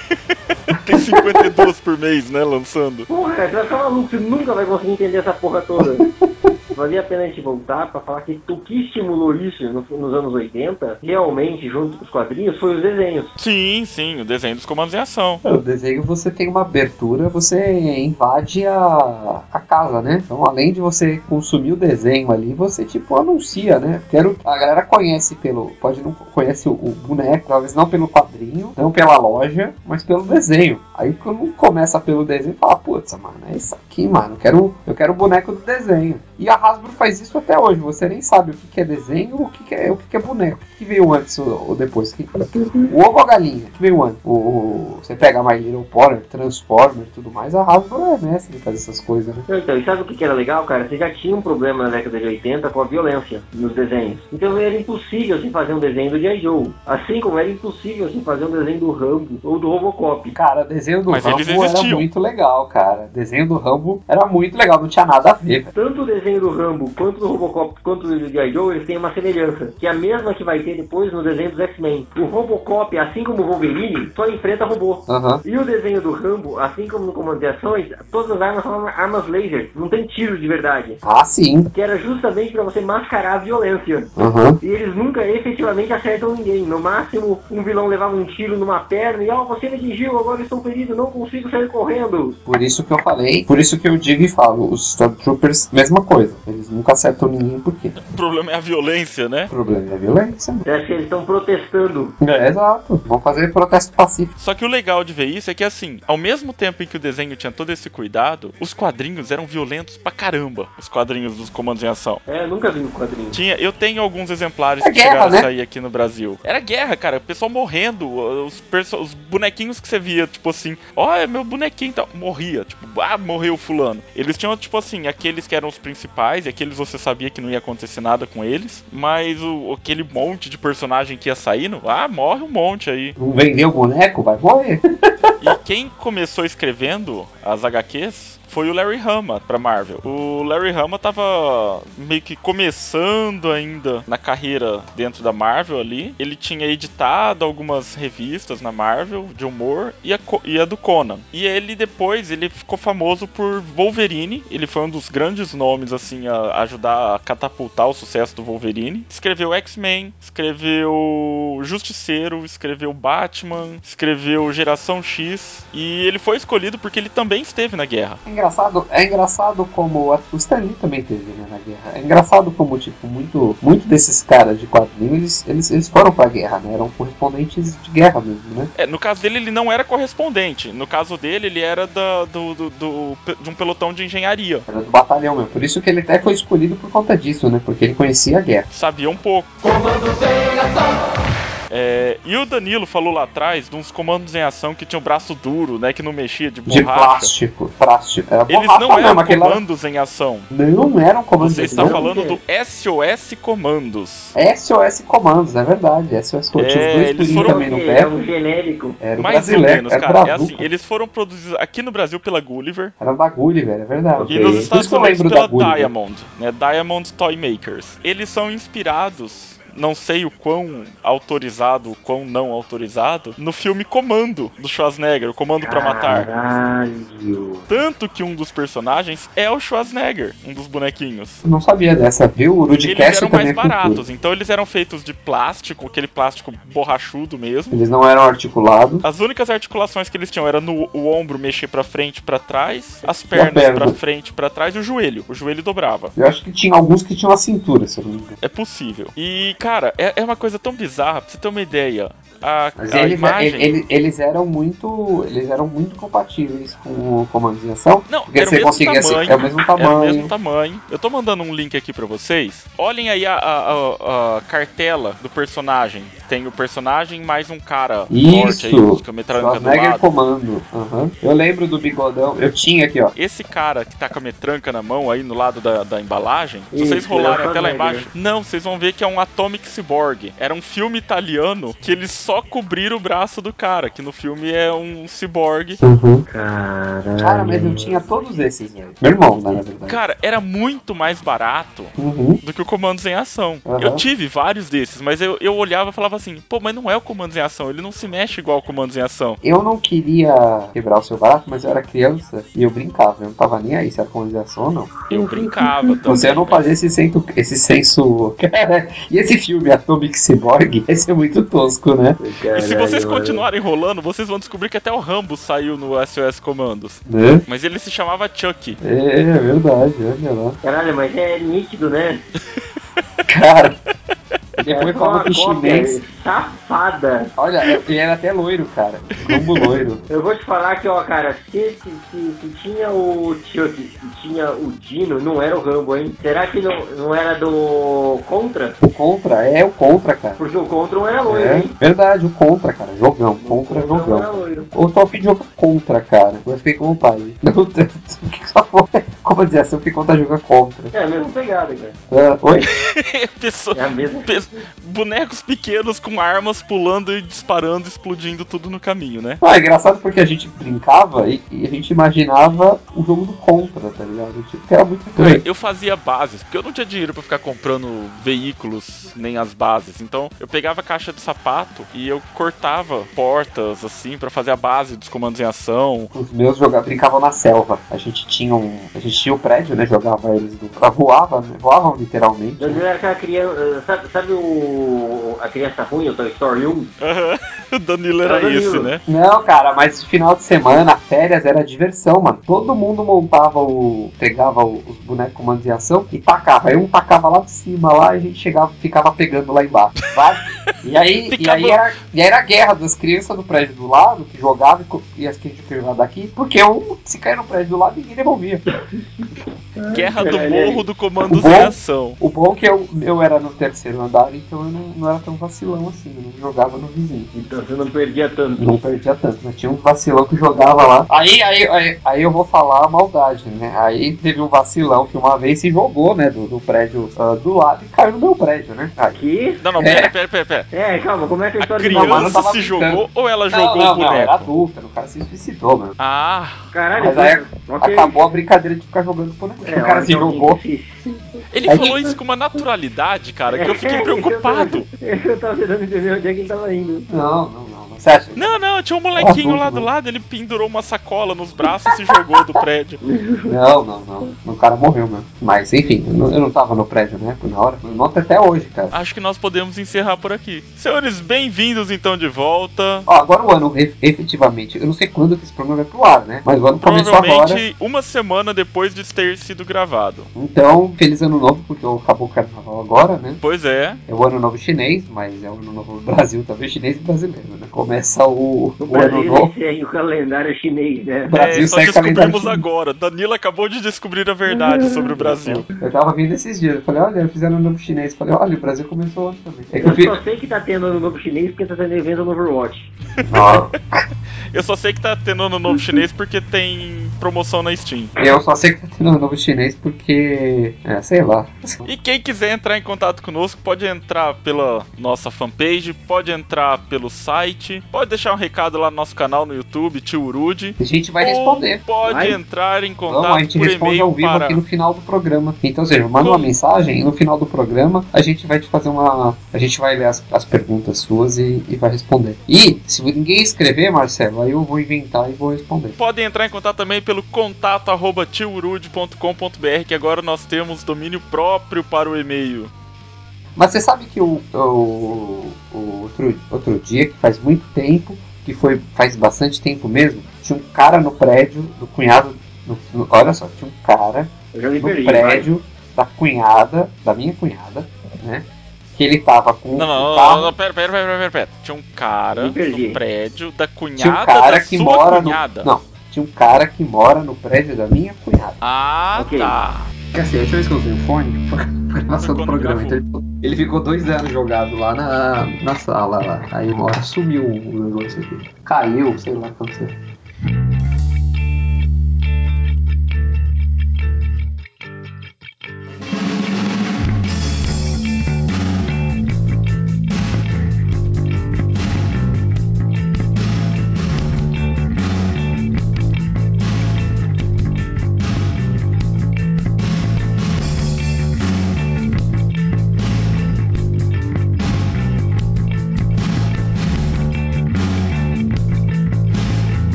Tem cinquenta e dois por mês, né, lançando. Porra, cara, você vai ficar maluco, você nunca vai conseguir entender essa porra toda. Valia a pena a gente voltar pra falar que o que estimulou isso no- nos anos oitenta, realmente, junto com os quadrinhos, foi os desenhos. Sim, sim, o desenho dos comandos em ação. O desenho você tem uma abertura, você invade a, a casa, né? Então, além de você consumir o desenho ali, você tipo anuncia, né? Quero, a galera conhece pelo, pode não conhece o, o boneco, talvez não pelo quadrinho, não pela loja, mas pelo desenho. Aí quando começa pelo desenho, fala, putz, mano, é isso aqui, mano, eu quero, eu quero o boneco do desenho. E a Hasbro faz isso até hoje, você nem sabe o que, que é desenho, o que, que é, o que, que é boneco, o que, que veio antes ou, ou depois. Que, o ovo ou a galinha, que veio antes. O, o, você pega My Little Pony, Transformer e tudo mais, a Hasbro é mestre de fazer essas coisas, né? Então, e sabe o que que era legal, cara? Você já tinha um problema na década de oitenta com a violência nos desenhos. Então era impossível se fazer um desenho do G I. Joe. Assim como era impossível se fazer um desenho do Rambo ou do Robocop. Cara, o desenho do Mas eles Rambo era existiam. muito legal, cara. O desenho do Rambo era muito legal, não tinha nada a ver, velho. Tanto o desenho do Rambo, quanto do Robocop, quanto do G I. Joe, eles têm uma semelhança, que é a mesma que vai ter depois no desenho dos X-Men. O Robocop, assim como o Wolverine, só enfrenta robô. Aham. E o desenho do Rambo, assim como no Comando de Ações, todas as armas são armas laser, não tem tiro de verdade. Ah, sim. Que era justamente pra você mascarar a violência. Aham. E eles nunca efetivamente acertam ninguém. No máximo, um vilão levava um tiro numa perna e, ó, você me atingiu, agora eu estou ferido, não consigo sair correndo. Por isso que eu falei, por isso que eu digo e falo, os Stormtroopers, mesma coisa. Eles nunca acertam ninguém, por quê? O problema é a violência, né? O problema é a violência. Você acha que eles estão protestando? É, exato. Vão fazer protesto pacífico. Só que o legal de ver isso é que, assim, ao mesmo tempo em que o desenho tinha todo esse cuidado, os quadrinhos eram violentos pra caramba. Os quadrinhos dos comandos em ação. É, eu nunca vi um quadrinho. Tinha, eu tenho alguns exemplares É que guerra, chegaram né? a sair aqui no Brasil. Era guerra, cara. O pessoal morrendo. Os, perso- os bonequinhos que você via, tipo assim, ó, é meu bonequinho e tal. Morria. Tipo, ah, morreu fulano. Eles tinham, tipo assim, aqueles que eram os principais e aqueles você sabia que não ia acontecer nada com eles. Mas o, aquele monte de personagem que ia saindo, ah, morre um monte aí. Não vendeu o boneco, vai morrer. E quem começou escrevendo as agá quês, foi o Larry Hama pra Marvel. O Larry Hama tava meio que começando ainda na carreira dentro da Marvel ali. Ele tinha editado algumas revistas na Marvel de humor e a, e a do Conan. E ele depois ele ficou famoso por Wolverine. Ele foi um dos grandes nomes assim a ajudar a catapultar o sucesso do Wolverine. Escreveu X-Men, escreveu Justiceiro, escreveu Batman, escreveu Geração X. E ele foi escolhido porque ele também esteve na guerra. É engraçado, é engraçado como a, o Stan Lee também teve, né, na guerra. É engraçado como, tipo, muito, muito desses caras de quadrinhos, eles, eles, eles foram pra guerra, né? Eram correspondentes de guerra mesmo, né? É, no caso dele, ele não era correspondente. No caso dele, ele era da, do, do, do, de um pelotão de engenharia. Era do batalhão mesmo. Por isso que ele até foi escolhido por conta disso, né? Porque ele conhecia a guerra. Sabia um pouco. Comando sem ação. É, e o Danilo falou lá atrás de uns comandos em ação que tinham braço duro, né? Que não mexia, de borracha. De plástico. plástico. Era Eles borracha não eram mesmo, aquele comandos em ação. Não eram comandos Você em está ação. falando do S O S Comandos. S O S Comandos, é verdade. S O S Comandos. É, Tinha os dois eles furinhos foram- também no É pé. um genérico. Era o Mais ou brasileiro, menos, era o cara. É Brazuca. assim, eles foram produzidos aqui no Brasil pela Gulliver. Era da Gulliver, é verdade. Ok. E nos Por Estados isso que eu Unidos lembro pela da Gulliver. Diamond, né? Diamond Toy Makers. Eles são inspirados, não sei o quão autorizado, o quão não autorizado, no filme Comando, do Schwarzenegger, o Comando pra Matar. Caralho. Tanto que um dos personagens é o Schwarzenegger, um dos bonequinhos. Eu não sabia dessa, viu? O Eles Rudcast eram também mais é cultura. baratos, então eles eram feitos de plástico, aquele plástico borrachudo mesmo. Eles não eram articulados. As únicas articulações que eles tinham era no o ombro mexer pra frente e pra trás, as pernas perna. pra frente e pra trás e o joelho. O joelho dobrava. Eu acho que tinha alguns que tinham a cintura, se eu não me engano. É possível. E, cara, é, é uma coisa tão bizarra, pra você ter uma ideia. A, Mas a eles, imagem... eles, eles eram muito. Eles eram muito compatíveis com o comando de ação. Não, Porque era o você mesmo conseguia tamanho, assim, é o mesmo Era o tamanho. mesmo tamanho. Eu tô mandando um link aqui pra vocês. Olhem aí a, a- a- a cartela do personagem. Tem o personagem mais um cara forte aí, Isso! com a metranca do Schwarzenegger lado. comando. Uhum. Eu lembro do bigodão. Eu tinha aqui, ó. Esse cara que tá com a metranca na mão aí no lado da, da embalagem, se Isso, vocês rolarem é o até lá Schwarzenegger. embaixo, não, vocês vão ver que é um Atomic Cyborg. Era um filme italiano que eles só cobriram o braço do cara, que no filme é um cyborg. Uhum. Caralho. Cara, mas eu tinha todos esses, velho. Meu irmão, né, na verdade. Cara, era muito mais barato Uhum. do que o Comandos em Ação. Aham. Eu tive vários desses, mas eu, eu olhava e falava assim, pô, mas não é o Comandos em Ação, ele não se mexe igual o Comandos em Ação. Eu não queria quebrar o seu barato, mas eu era criança e eu brincava. Eu não tava nem aí se era colonização ou não. Eu brincava também. Você não mas- fazia esse senso, esse senso. Cara, e esse filme Atomic Cyborg? Esse é muito tosco, né? E se vocês Caralho, continuarem rolando, vocês vão descobrir que até o Rambo saiu no S O S Comandos. Né? Mas ele se chamava Chuck. É, é verdade, olha lá. Caralho, mas é nítido, né? Cara. E depois É fala uma pro cópia chinês. safada. Olha, ele era até loiro, cara. Rombo loiro. Eu vou te falar que, ó, cara, se, se, se, se tinha o Chuck e tinha o Dino, não era o Rambo, hein? Será que não, não era do Contra? O Contra, é o Contra, cara. Porque o Contra não era loiro, É hein? verdade, o Contra, cara. Jogão, O Contra, Contra não era jogão. loiro. Eu tô a fim de jogar Contra, cara. Eu fiquei com vontade. Não tanto. Só foi. Como dizer assim, eu fiquei com vontade de jogar Contra. É a mesma pegada, cara. Ah, oi? Pessoa- É a mesma. pe- bonecos pequenos com armas pulando e disparando, explodindo tudo no caminho, né? Ah, é engraçado porque a gente brincava e, e a gente imaginava o jogo do Contra, tá ligado? Tipo, que era muito Cara, doido. eu fazia bases, porque eu não tinha dinheiro pra ficar comprando veículos nem as bases. Então eu pegava a caixa de sapato e eu cortava portas assim pra fazer a base dos comandos em ação. Os meus joga... brincavam na selva. A gente tinha um. A gente tinha o prédio, né? Jogava eles do. Ah, voava, né? Voavam literalmente. Danilo Né? era aquela criança. Sabe, sabe o. A criança ruim, o Toy Story um? Aham. O Danilo era É o Danilo. esse, né? Não, cara, mas final de semana, férias era diversão, mano. Todo mundo montava o. Pegava o- os bonecos comandos em ação e tacava. Aí um tacava lá de cima lá e a gente chegava, ficava pegando lá embaixo. Vai? E aí, e Ficava- aí, era, e aí era a guerra das crianças do prédio do lado, que jogavam e, co- e as que a gente queria jogar daqui, porque um, se cair no prédio do lado, ninguém devolvia. Guerra do Caralho. Morro do Comandos O em bom- Ação. O bom é que eu, eu era no terceiro andar, então eu não, não era tão vacilão assim, eu não jogava no vizinho. Então você não perdia tanto. Não perdia tanto, mas tinha um vacilão que jogava lá. Aí, aí, aí, aí eu vou falar a maldade, né? Aí teve um vacilão que uma vez se jogou, né, do, do prédio ah, do lado e caiu no meu prédio, né? Aí, Aqui? Não, não, É. pera, pera, pera, pera. É, calma, como é que a A história Não, mas não criança tava se brincando. jogou ou ela Não, jogou não, o não, era boneco? adulta, o cara se suicidou, mano. Ah, do caralho. Mas aí ok. acabou a brincadeira de ficar jogando boneco. É, o cara se olha, alguém jogou. que ele Aí- falou isso com uma naturalidade, cara, que eu fiquei É, preocupado. Eu tava, eu tava tentando entender onde é que ele tava indo. Não, não, não. Você acha? Não, não, tinha um molequinho adulto, lá do né? lado, ele pendurou uma sacola nos braços e se jogou do prédio. Não, não, não. O cara morreu mesmo. Mas enfim, eu não, eu não tava no prédio, né? Na hora. Eu noto até hoje, cara. Acho que nós podemos encerrar por aqui. Senhores, bem-vindos então de volta. Ó, agora o ano, e- efetivamente, eu não sei quando que esse programa vai pro ar, né? Mas o ano começou agora. Provavelmente uma semana depois de ter sido gravado. Então, feliz ano novo, porque acabou o carnaval agora, né? Pois é. É o ano novo chinês, mas é o ano novo do Brasil também, chinês e brasileiro, né? Começa o, No o ano Brasil novo. ele segue o calendário chinês, né? O Brasil É, só segue o calendário descobrimos chinês. agora. Danilo acabou de descobrir a verdade sobre o Brasil. Eu tava vendo esses dias, eu falei, olha, fizeram ano novo chinês. Eu falei, olha, o Brasil começou o ano também. É que eu Eu vi... só sei que tá tendo ano novo chinês porque tá tendo evento no Overwatch. Ó, Eu só sei que tá tendo ano novo chinês porque tem promoção na Steam. eu só sei que tá tendo ano novo chinês porque. É, sei lá. E quem quiser entrar em contato conosco, pode entrar pela nossa fanpage, pode entrar pelo site, pode deixar um recado lá no nosso canal no YouTube, Tio Urude. A gente vai ou responder. pode Vai? entrar em Vamos, a contato gente por responde e-mail ao vivo para... aqui no final do programa. Então, ou seja, manda Com- uma mensagem e no final do programa a gente vai te fazer uma. A gente vai ler as, as perguntas suas e, e vai responder. E, se ninguém escrever, Marcelo, aí eu vou inventar e vou responder. Podem entrar em contato também pelo contato arroba tio urude ponto com ponto b r, que agora nós temos domínio próprio para o e-mail. Mas você sabe que o, o, o outro, outro dia, que faz muito tempo, que foi faz bastante tempo mesmo, tinha um cara no prédio do cunhado. No, no, olha só, tinha um cara Eu já me no perdi. prédio da cunhada, da minha cunhada, né? Que ele tava com Não, não, o não, carro. não, não, pera, pera, pera, pera, pera. Tinha um cara Me perdi. no prédio da cunhada Tinha um cara da que sua mora cunhada. no. Não, tinha um cara que mora no prédio da minha cunhada. Ah, Ok. tá. Quer dizer, a última vez que eu usei o fone foi foi gravação do quando programa. Então gravou. ele, ele ficou dois anos jogado lá na, na sala lá. Aí uma hora sumiu o negócio aqui. Caiu, sei lá o que aconteceu.